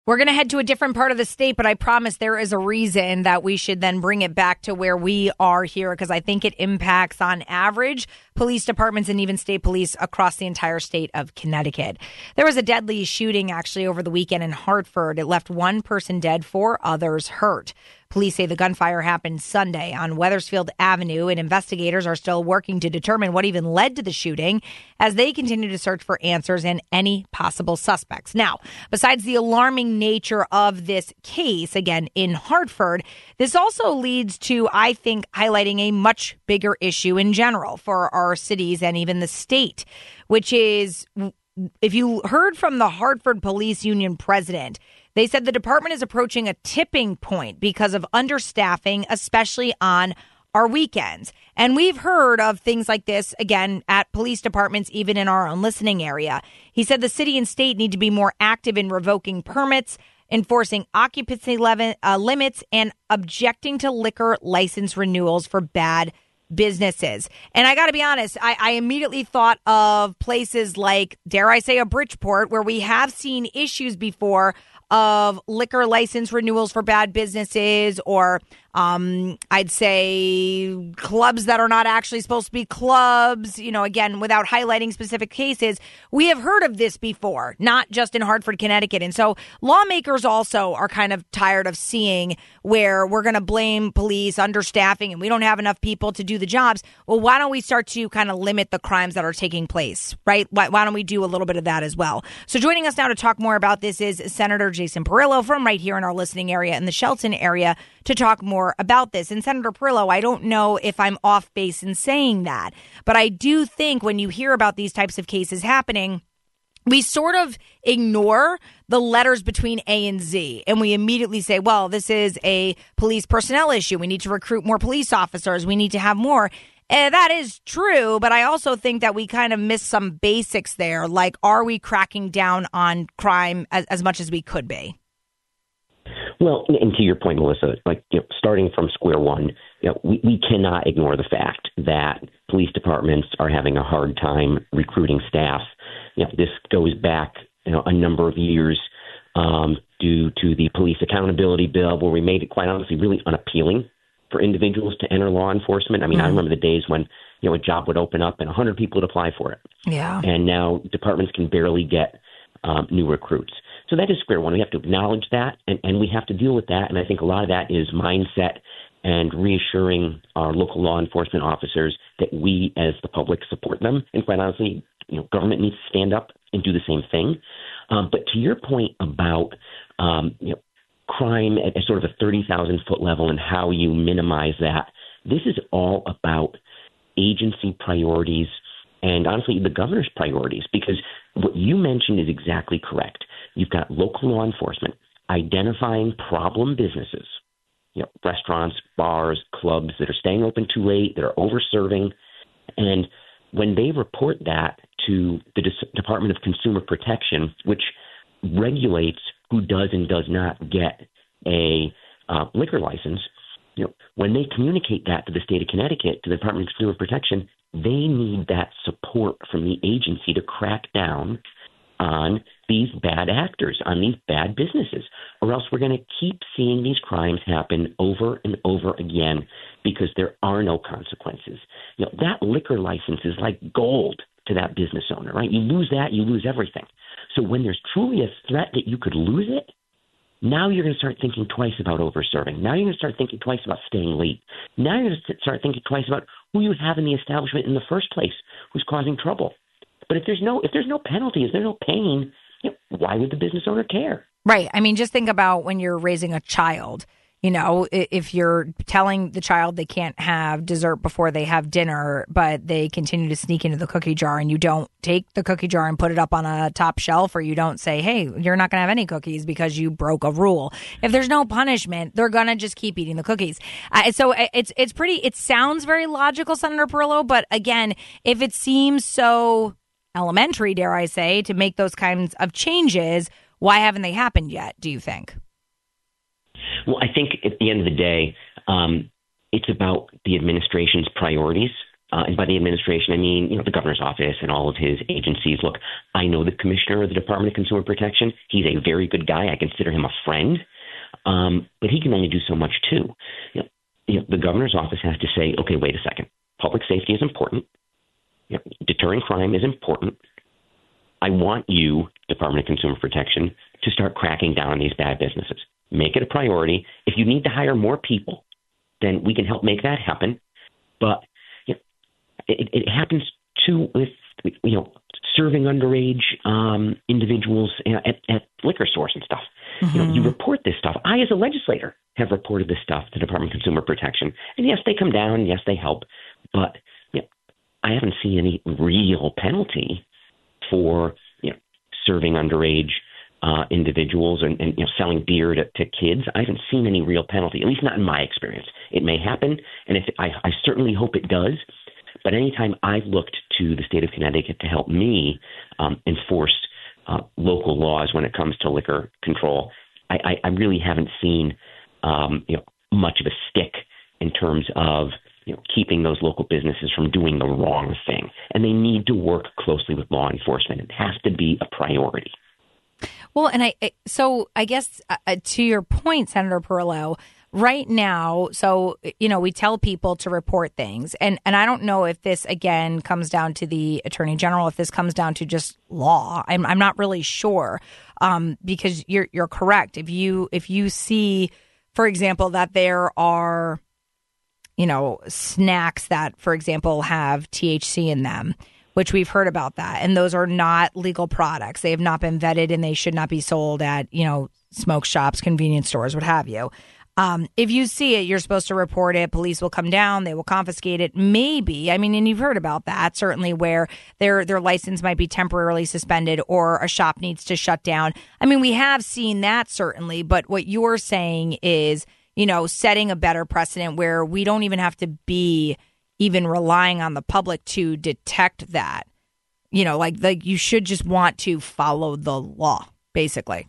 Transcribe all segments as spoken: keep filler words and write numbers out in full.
We're going to head to a different part of the state, but I promise there is a reason that we should then bring it back to where we are here, because I think it impacts, on average, police departments and even state police across the entire state of Connecticut. There was a deadly shooting actually over the weekend in Hartford. It left one person dead, four others hurt. Police say the gunfire happened Sunday on Wethersfield Avenue, and investigators are still working to determine what even led to the shooting as they continue to search for answers and any possible suspects. Now, besides the alarming nature of this case, again, in Hartford, this also leads to, I think, highlighting a much bigger issue in general for our cities and even the state, which is, if you heard from the Hartford Police Union president, they said the department is approaching a tipping point because of understaffing, especially on our weekends. And we've heard of things like this, again, at police departments, even in our own listening area. He said the city and state need to be more active in revoking permits, enforcing occupancy lev- uh, limits, and objecting to liquor license renewals for bad businesses. And I got to be honest, I, I immediately thought of places like, dare I say, a Bridgeport, where we have seen issues before of liquor license renewals for bad businesses, or um, I'd say clubs that are not actually supposed to be clubs. You know, again, without highlighting specific cases, we have heard of this before, not just in Hartford, Connecticut. And so lawmakers also are kind of tired of seeing where we're going to blame police understaffing and we don't have enough people to do the jobs. Well, why don't we start to kind of limit the crimes that are taking place, right? Why, why don't we do a little bit of that as well? So joining us now to talk more about this is Senator Jason Perillo from right here in our listening area in the Shelton area to talk more about this. And Senator Perillo, I don't know if I'm off base in saying that, but I do think when you hear about these types of cases happening, we sort of ignore the letters between A and Z, and we immediately say, well, this is a police personnel issue. We need to recruit more police officers. We need to have more. And that is true, but I also think that we kind of miss some basics there. Like, are we cracking down on crime as, as much as we could be? Well, and to your point, Melissa, like, you know, starting from square one, you know, we, we cannot ignore the fact that police departments are having a hard time recruiting staff. You know, this goes back, you know, a number of years um, due to the police accountability bill, where we made it, quite honestly, really unappealing for individuals to enter law enforcement. I mean, mm. I remember the days when, you know, a job would open up and one hundred people would apply for it. Yeah. And now departments can barely get um, new recruits. So that is square one. We have to acknowledge that, and, and we have to deal with that. And I think a lot of that is mindset and reassuring our local law enforcement officers that we as the public support them. And quite honestly, you know, government needs to stand up and do the same thing. Um, but to your point about, um, you know, crime at, at sort of a thirty thousand foot level and how you minimize that, this is all about agency priorities and honestly the governor's priorities, because what you mentioned is exactly correct. You've got local law enforcement identifying problem businesses, you know, restaurants, bars, clubs that are staying open too late, that are over-serving. And when they report that to the D- Department of Consumer Protection, which regulates who does and does not get a uh, liquor license, you know, when they communicate that to the state of Connecticut, to the Department of Consumer Protection, they need that support from the agency to crack down on these bad actors, on these bad businesses, or else we're going to keep seeing these crimes happen over and over again because there are no consequences. You know, that liquor license is like gold to that business owner, right? You lose that, you lose everything. So when there's truly a threat that you could lose it, now you're going to start thinking twice about over-serving. Now you're going to start thinking twice about staying late. Now you're going to start thinking twice about who you have in the establishment in the first place, who's causing trouble. But if there's no if there's no penalty, if there's no pain, you know, why would the business owner care? Right. I mean, just think about when you're raising a child. You know, if you're telling the child they can't have dessert before they have dinner, but they continue to sneak into the cookie jar and you don't take the cookie jar and put it up on a top shelf, or you don't say, hey, you're not going to have any cookies because you broke a rule. If there's no punishment, they're going to just keep eating the cookies. Uh, so it's it's pretty it sounds very logical, Senator Perillo. But again, if it seems so elementary, dare I say, to make those kinds of changes, why haven't they happened yet, do you think? Well, I think at the end of the day, um, it's about the administration's priorities. Uh, and by the administration, I mean, you know, the governor's office and all of his agencies. Look, I know the commissioner of the Department of Consumer Protection. He's a very good guy. I consider him a friend. Um, but he can only do so much, too. You know, you know, the governor's office has to say, okay, wait a second. Public safety is important. You know, deterring crime is important. I want you, Department of Consumer Protection, to start cracking down on these bad businesses. Make it a priority. If you need to hire more people, then we can help make that happen. But you know, it, it happens too with you know serving underage um, individuals at, at liquor stores and stuff. Mm-hmm. You know, you report this stuff. I, as a legislator, have reported this stuff to the Department of Consumer Protection, and yes, they come down. Yes, they help, but you know, I haven't seen any real penalty for you know serving underage uh, individuals and, and you know selling beer to, to kids. I haven't seen any real penalty, at least not in my experience. It may happen, and if I, I certainly hope it does. But anytime I've looked to the state of Connecticut to help me um, enforce uh, local laws when it comes to liquor control, I, I, I really haven't seen um, you know much of a stick in terms of you know keeping those local businesses from doing the wrong thing. And they need to work closely with law enforcement. It has to be a priority. Well, and I so I guess uh, to your point, Senator Perillo, right now, so, you know, we tell people to report things. And, and I don't know if this, again, comes down to the attorney general, if this comes down to just law. I'm I'm not really sure, um, because you're you're correct. If you if you see, for example, that there are, you know, snacks that, for example, have T H C in them, which we've heard about that. And those are not legal products. They have not been vetted and they should not be sold at, you know, smoke shops, convenience stores, what have you. Um, if you see it, you're supposed to report it. Police will come down. They will confiscate it. Maybe. I mean, and you've heard about that, certainly, where their their license might be temporarily suspended or a shop needs to shut down. I mean, we have seen that, certainly. But what you're saying is, you know, setting a better precedent where we don't even have to be even relying on the public to detect that. You know, like like you should just want to follow the law, basically.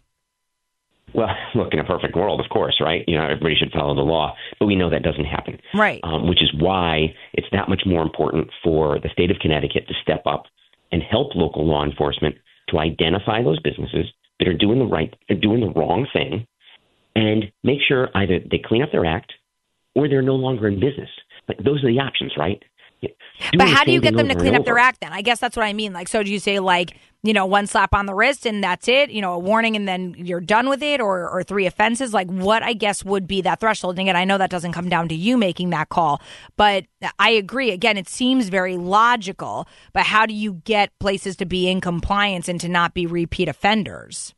Well, look, in a perfect world, of course, right? You know, everybody should follow the law, but we know that doesn't happen. Right. Um, which is why it's that much more important for the state of Connecticut to step up and help local law enforcement to identify those businesses that are doing the right, are doing the wrong thing, and make sure either they clean up their act or they're no longer in business. Like, those are the options, right? Doing but how do you get them to clean up over. their act then? I guess that's what I mean. Like, so do you say, like, you know, one slap on the wrist and that's it, you know, a warning and then you're done with it, or, or three offenses? Like, what I guess would be that threshold? And again, I know that doesn't come down to you making that call, but I agree. Again, it seems very logical, but how do you get places to be in compliance and to not be repeat offenders?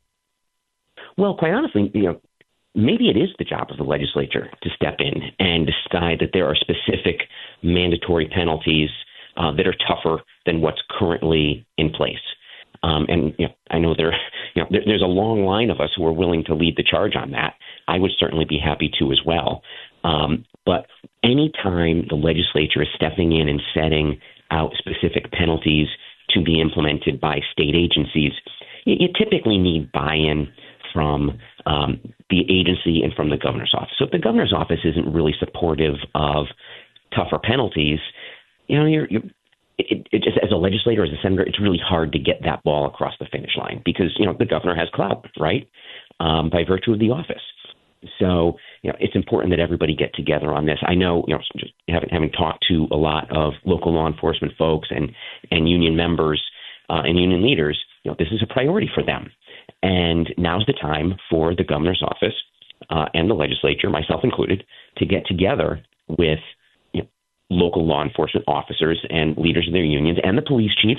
Well, quite honestly, you know, maybe it is the job of the legislature to step in and decide that there are specific mandatory penalties uh, that are tougher than what's currently in place. Um, and you know, I know there, you know, there, there's a long line of us who are willing to lead the charge on that. I would certainly be happy to as well. Um, but anytime the legislature is stepping in and setting out specific penalties to be implemented by state agencies, you, you typically need buy-in from um, the agency and from the governor's office. So if the governor's office isn't really supportive of tougher penalties, you know, you're, you're it, it just, as a legislator, as a senator, it's really hard to get that ball across the finish line because, you know, the governor has clout, right, um, by virtue of the office. So, you know, it's important that everybody get together on this. I know, you know, just having, having talked to a lot of local law enforcement folks and, and union members uh, and union leaders, you know, this is a priority for them. And now's the time for the governor's office uh, and the legislature, myself included, to get together with you know, local law enforcement officers and leaders of their unions and the police chiefs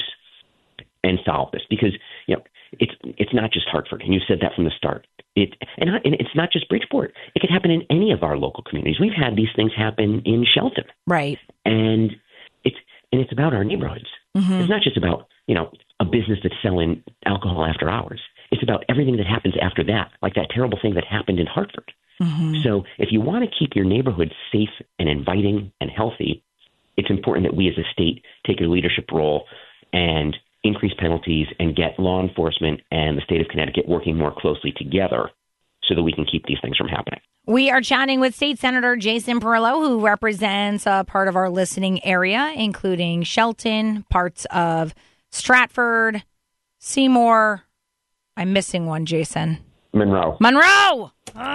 and solve this. Because you know it's it's not just Hartford, and you said that from the start. It and, and it's not just Bridgeport. It could happen in any of our local communities. We've had these things happen in Shelton, right? And it's and it's about our neighborhoods. Mm-hmm. It's not just about you know a business that's selling alcohol after hours. It's about everything that happens after that, like that terrible thing that happened in Hartford. Mm-hmm. So if you want to keep your neighborhood safe and inviting and healthy, it's important that we as a state take a leadership role and increase penalties and get law enforcement and the state of Connecticut working more closely together so that we can keep these things from happening. We are chatting with State Senator Jason Perillo, who represents a part of our listening area, including Shelton, parts of Stratford, Seymour. I'm missing one, Jason. Monroe. Monroe!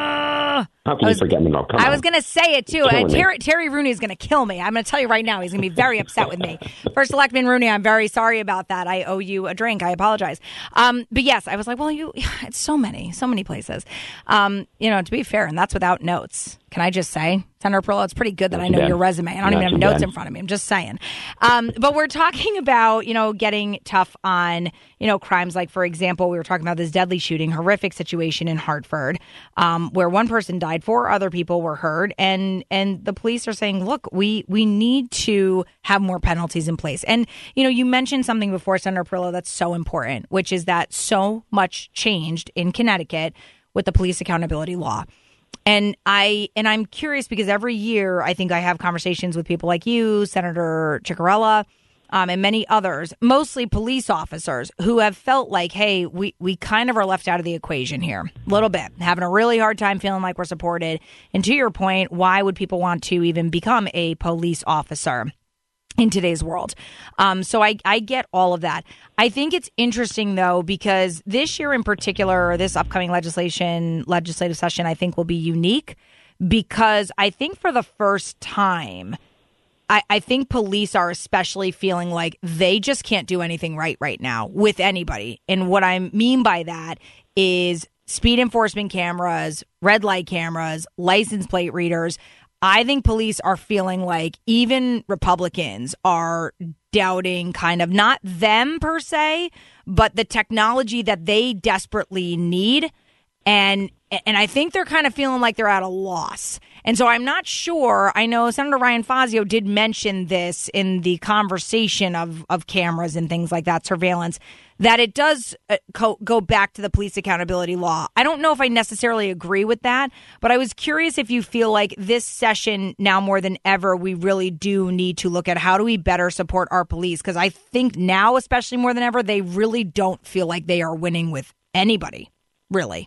Uh, How can was, you forget Monroe? Come I on. was going to say it, too. And Terry, Terry Rooney is going to kill me. I'm going to tell you right now. He's going to be very upset with me. First Selectman Rooney, I'm very sorry about that. I owe you a drink. I apologize. Um, but yes, I was like, well, you, it's so many, so many places. Um, you know, to be fair, and that's without notes. Can I just say, Senator Perillo, it's pretty good that Not I know bad. your resume. I don't Not even have too notes bad. in front of me. I'm just saying. Um, but we're talking about, you know, getting tough on, you know, crimes like, for example, we were talking about this deadly shooting, horrific situation in Hartford, um, where one person died, four other people were hurt. And and the police are saying, look, we we need to have more penalties in place. And, you know, you mentioned something before, Senator Perillo, that's so important, which is that so much changed in Connecticut with the police accountability law. And I and I'm curious because every year I think I have conversations with people like you, Senator Ciccarella, um, and many others, mostly police officers who have felt like, hey, we, we kind of are left out of the equation here a little bit, having a really hard time feeling like we're supported. And to your point, why would people want to even become a police officer in today's world? Um, so I, I get all of that. I think it's interesting, though, because this year in particular, or this upcoming legislation, legislative session, I think will be unique because I think for the first time, I, I think police are especially feeling like they just can't do anything right right now with anybody. And what I mean by that is speed enforcement cameras, red light cameras, license plate readers. I think police are feeling like even Republicans are doubting kind of not them per se, but the technology that they desperately need. And and I think they're kind of feeling like they're at a loss. And so I'm not sure. I know Senator Ryan Fazio did mention this in the conversation of, of cameras and things like that, surveillance, that it does uh, co- go back to the police accountability law. I don't know if I necessarily agree with that, but I was curious if you feel like this session now more than ever, we really do need to look at how do we better support our police? Because I think now, especially more than ever, they really don't feel like they are winning with anybody, really.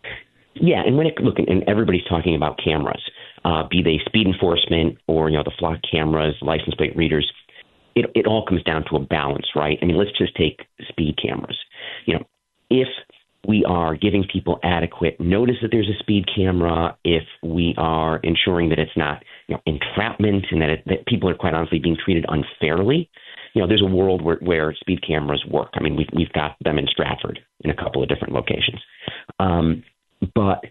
Yeah, and when it look, and everybody's talking about cameras, uh, be they speed enforcement or you know the flock cameras, license plate readers. It it all comes down to a balance, right? I mean, let's just take speed cameras. You know, if we are giving people adequate notice that there's a speed camera, if we are ensuring that it's not you know entrapment and that it, that people are quite honestly being treated unfairly, you know, there's a world where, where speed cameras work. I mean, we've we've got them in Stratford in a couple of different locations. Um, But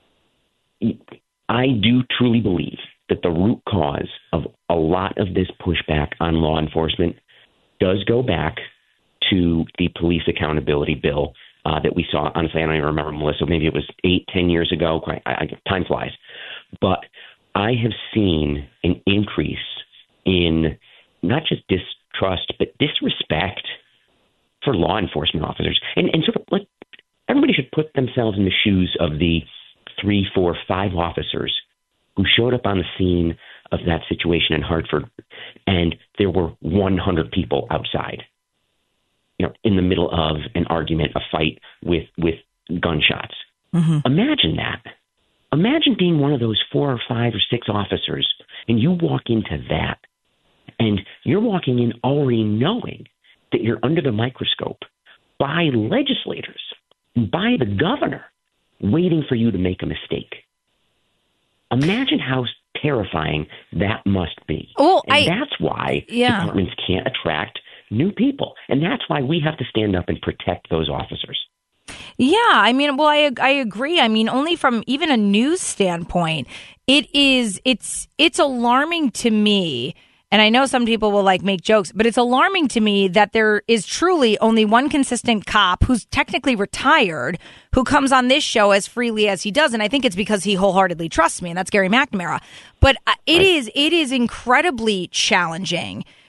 I do truly believe that the root cause of a lot of this pushback on law enforcement does go back to the police accountability bill uh, that we saw. Honestly, I don't even remember, Melissa. Maybe it was eight, ten years ago. I, I, time flies. But I have seen an increase in not just distrust, but disrespect for law enforcement officers. And, and sort of like, everybody should put themselves in the shoes of the three, four, five officers who showed up on the scene of that situation in Hartford, and there were one hundred people outside, you know, in the middle of an argument, a fight with with gunshots. Mm-hmm. Imagine that. Imagine being one of those four or five or six officers, and you walk into that, and you're walking in already knowing that you're under the microscope by legislators, by the governor, waiting for you to make a mistake. Imagine how terrifying that must be. Well, and I, that's why yeah. departments can't attract new people. And that's why we have to stand up and protect those officers. Yeah, I mean, well, I I agree. I mean, only from even a news standpoint, it is it's it's alarming to me. And I know some people will like make jokes, but it's alarming to me that there is truly only one consistent cop who's technically retired who comes on this show as freely as he does. And I think it's because he wholeheartedly trusts me, and that's Gary McNamara. But it is it is incredibly challenging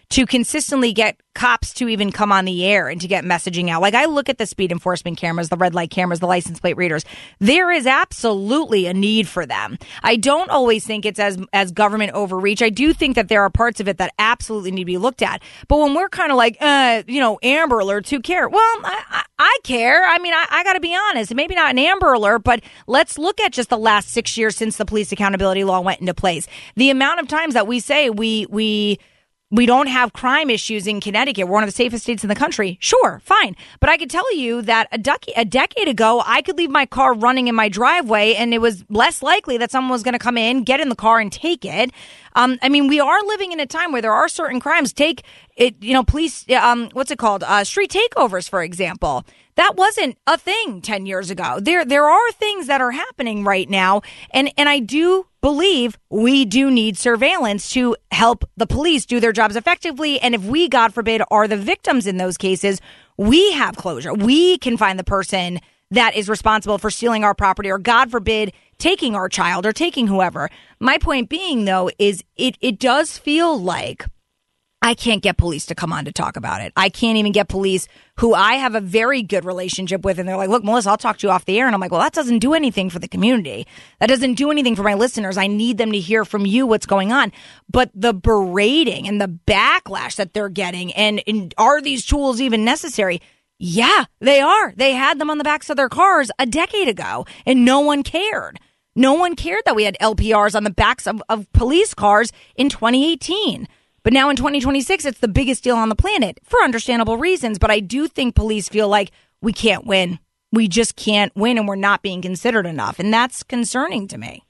to consistently get cops to even come on the air and to get messaging out. Like, I look at the speed enforcement cameras, the red light cameras, the license plate readers. There is absolutely a need for them. I don't always think it's as as government overreach. I do think that there are parts of it that absolutely need to be looked at. But when we're kind of like, uh, you know, Amber Alerts, who care? Well, I, I, I care. I mean, I, I got to be honest. Maybe not an Amber Alert, but let's look at just the last six years since the police accountability law went into place. The amount of times that we say we we we don't have crime issues in Connecticut. We're one of the safest states in the country. Sure, fine. But I could tell you that a, dec- a decade ago, I could leave my car running in my driveway and it was less likely that someone was going to come in, get in the car and take it. Um, I mean, we are living in a time where there are certain crimes. Take it, you know, police, um, what's it called? Uh, street takeovers, for example. That wasn't a thing ten years ago. There, there are things that are happening right now. And, and I do believe we do need surveillance to help the police do their jobs effectively. And if we, God forbid, are the victims in those cases, we have closure. We can find the person that is responsible for stealing our property or, God forbid, taking our child or taking whoever. My point being, though, is it, it does feel like I can't get police to come on to talk about it. I can't even get police who I have a very good relationship with. And they're like, look, Melissa, I'll talk to you off the air. And I'm like, well, that doesn't do anything for the community. That doesn't do anything for my listeners. I need them to hear from you what's going on. But the berating and the backlash that they're getting, and, and are these tools even necessary? Yeah, they are. They had them on the backs of their cars a decade ago, and no one cared. No one cared that we had L P Rs on the backs of, of police cars in twenty eighteen. But now in twenty twenty-six, it's the biggest deal on the planet for understandable reasons. But I do think police feel like we can't win. We just can't win, and we're not being considered enough. And that's concerning to me.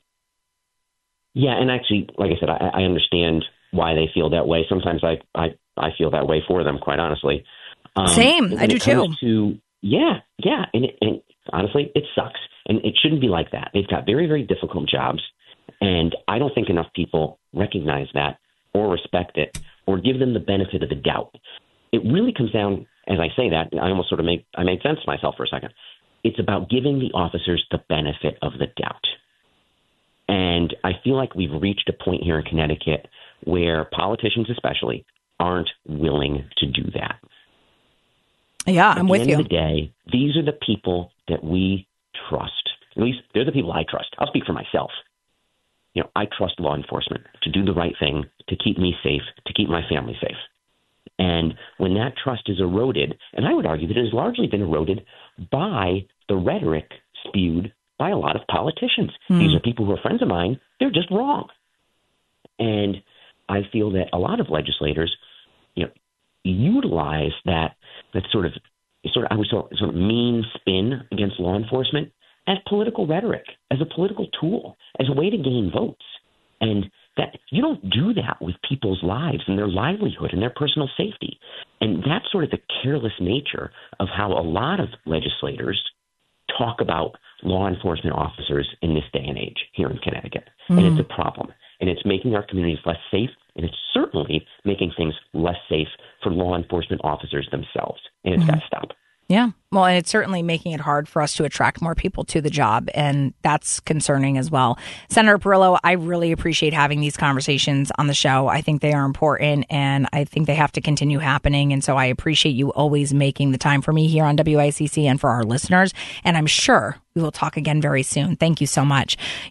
Yeah, and actually, like I said, I, I understand why they feel that way. Sometimes I, I, I feel that way for them, quite honestly. Um, Same. I do too. To, yeah, yeah. And, it, and honestly, it sucks. And it shouldn't be like that. They've got very, very difficult jobs. And I don't think enough people recognize that or respect it or give them the benefit of the doubt. It really comes down, as I say that, I almost sort of make, I made sense to myself for a second. It's about giving the officers the benefit of the doubt. And I feel like we've reached a point here in Connecticut where politicians especially aren't willing to do that. Yeah, I'm with you. At the end of the day, these are the people that we trust. At least they're the people I trust. I'll speak for myself. You know, I trust law enforcement to do the right thing, to keep me safe, to keep my family safe. And when that trust is eroded, and I would argue that it has largely been eroded by the rhetoric spewed by a lot of politicians. Mm. These are people who are friends of mine. They're just wrong. And I feel that a lot of legislators, you know, utilize that that sort of sort of I would sort of mean spin against law enforcement as political rhetoric, as a political tool, as a way to gain votes. And that you don't do that with people's lives and their livelihood and their personal safety. And that's sort of the careless nature of how a lot of legislators talk about law enforcement officers in this day and age here in Connecticut. Mm. And it's a problem. And it's making our communities less safe. And it's certainly making things less safe for law enforcement officers themselves. And it's mm-hmm. got to stop. Yeah. Well, and it's certainly making it hard for us to attract more people to the job. And that's concerning as well. Senator Perillo, I really appreciate having these conversations on the show. I think they are important and I think they have to continue happening. And so I appreciate you always making the time for me here on W I C C and for our listeners. And I'm sure we will talk again very soon. Thank you so much.